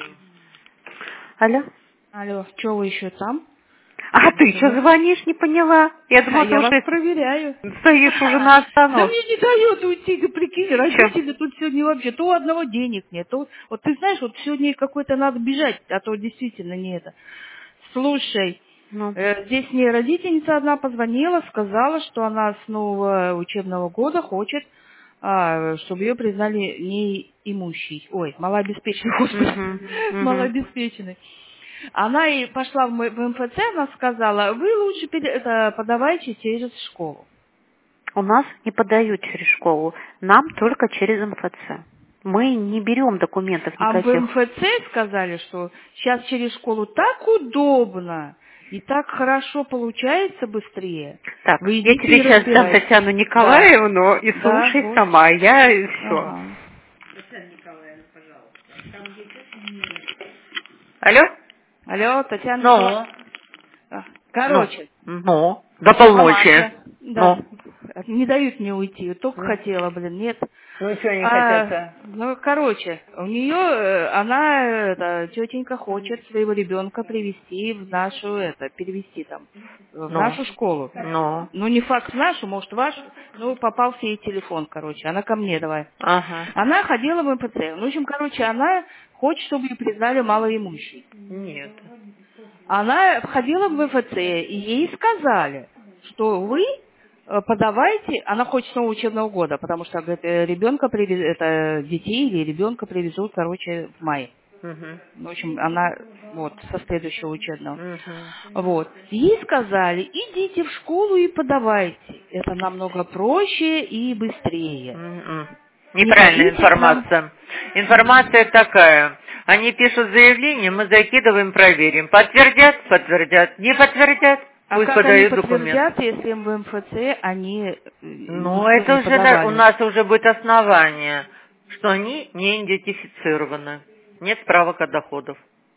Алло? Алло, что вы еще там? А ты что звонишь, не поняла? Я думала, Я ты вас уже проверяю. стоишь уже на Да остановке. мне не дает уйти, ты прикинь, родители тут сегодня вообще, то у одного денег нет, то... Вот ты знаешь, вот сегодня какой-то надо бежать, а то действительно не это. Слушай, Ну, здесь мне родительница одна позвонила, сказала, что она с нового учебного года хочет, чтобы ее признали неимущей. Ой, малообеспеченной, господи, малообеспеченной. Она и пошла в МФЦ, она сказала, вы лучше подавайте через школу. у нас не подают через школу, нам только через МФЦ. Мы не берем документов А в никаких. МФЦ сказали, что сейчас через школу так удобно и так хорошо получается быстрее. Так, Вы я идите тебе и сейчас дам разбирайтесь. Татьяну Николаевну и Да, слушай вот. сама, я и все. Ага. Татьяна Николаевна, пожалуйста. Алло? Алло, Татьяна Ну? Николаевна. Короче, До полночи. мамаша, да, не дают мне уйти, только Ну? хотела, нет. Ну, что они хотят-то? Короче, у нее, она, тетенька хочет своего ребенка привести в нашу, перевести там, в нашу школу. Ну? Ну, не факт в нашу, может, вашу, попался ей телефон, короче, она ко мне давай. Ага. Она ходила в МПЦ. В общем, короче, она хочет, чтобы ее признали малоимущей. Нет. Она ходила в МФЦ, и ей сказали, что вы подавайте, она хочет с нового учебного года, потому что, говорит, детей или ребенка привезут, короче, в мае. В общем, она со следующего учебного. Вот. Ей сказали, идите в школу и подавайте. Это намного проще и быстрее. Неправильная информация. Информация такая. Они пишут заявление, мы закидываем, проверим. Подтвердят, подтвердят. Не подтвердят, пусть как подают они документ. подтвердят, если в МФЦ они это не уже подавали? у нас уже будет основание, что они не идентифицированы. Нет справок о доходах.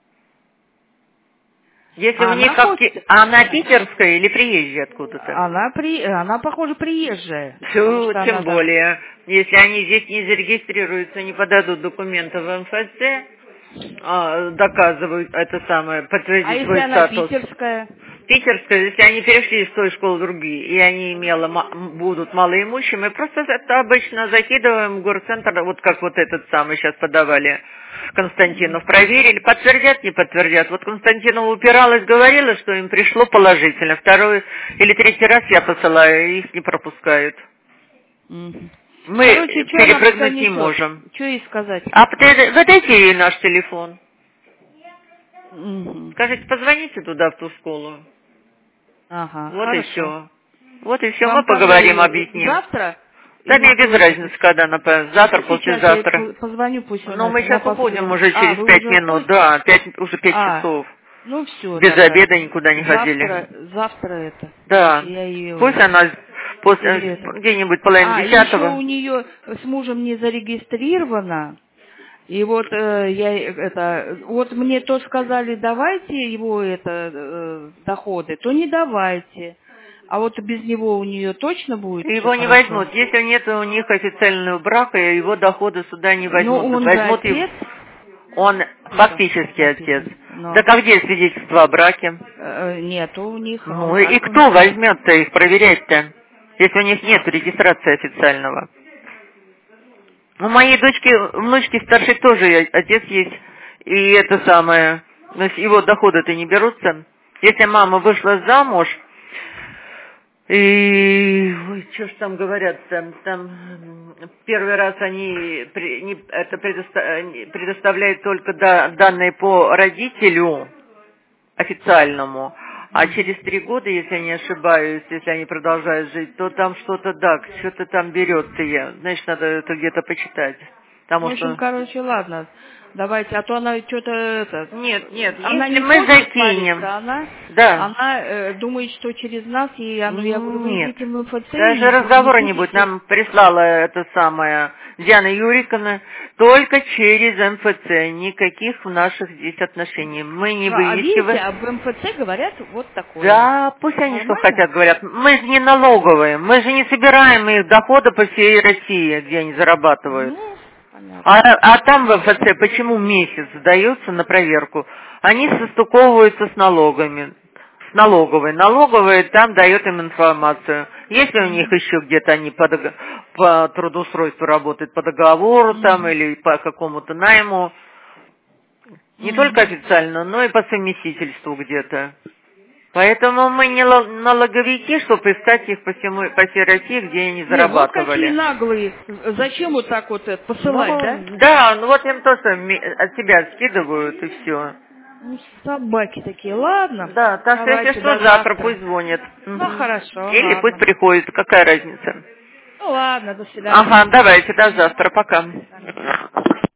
Если у них она питерская или приезжая откуда-то? Она, похоже, приезжая. Тем более, если они здесь не зарегистрируются, не подадут документы в МФЦ, доказывают это самое, подтвердить свой статус. А если она питерская? Питерская, если они перешли из той школы в другие, и они будут малоимущими, просто это обычно закидываем в горцентр, вот как вот этот самый сейчас подавали Константинов, проверили, подтвердят, не подтвердят. Вот Константинова упиралась, говорила, что им пришло положительно. Второй или третий раз я посылаю, и их не пропускают. Мы перепрыгнуть не можем. Что ей сказать? Выдайте ей наш телефон. Скажите, позвоните туда, в ту школу. Ага, вот хорошо. И все. Вот и все, Вам мы поговорим, объясним. Завтра? Да мне без разницы, когда например, завтра, послезавтра. Я позвоню, пусть Но мы сейчас уходим уже через 5 минут, да, уже 5 часов. Ну все. Без обеда никуда не ходили. Завтра это. Да. Пусть она где-нибудь половина 10-го. Еще у нее с мужем не зарегистрировано. И вот вот мне то сказали, давайте его доходы, то не давайте. А вот без него у нее точно будет? Его не возьмут. Если нет у них официального брака, его доходы сюда не возьмут. Но он возьмут же отец? Он фактически отец. Да как где свидетельство о браке? Нет, у них. Ну и кто возьмет-то их проверять-то, если у них нет регистрации официального? У моей внучки старшей тоже отец есть, и это самое, его доходы-то не берутся. Если мама вышла замуж, и, что ж там говорят, там первый раз они предоставляют только данные по родителю официальному, а через 3 года, если я не ошибаюсь, если они продолжают жить, то там что-то там берется, значит, надо это где-то почитать. В общем, короче, ладно. Давайте, а то она что-то... Нет, она если не мы закинем. Она думает, что через нас, и я говорю, вы идите в МФЦ. Даже разговора-нибудь нам прислала это самое Диана Юриковна, только через МФЦ, никаких наших здесь отношений. Мы не выискиваем. А в МФЦ говорят вот такое. Да, пусть они что хотят говорят. Мы же не налоговые, мы же не собираем их доходы по всей России, где они зарабатывают. Понятно. А там в МФЦ почему месяц сдается на проверку? Они состыковываются с налогами. С налоговой. Налоговая там дает им информацию. Если у них еще где-то они по трудоустройству работают по договору там или по какому-то найму. Не только официально, но и по совместительству где-то. Поэтому мы не налоговики, чтобы искать их по всей России, где они Вот какие зарабатывали. наглые. Зачем вот так вот посылать, да? Да, ну вот им тоже от себя скидывают и все. Ну, собаки такие. Ладно. Да, так что Давайте если что, до завтра пусть звонят. Ну, хорошо, Или пусть ладно. приходят, какая разница. Ну, ладно, до свидания. Ага, давайте, до завтра, пока. До свидания.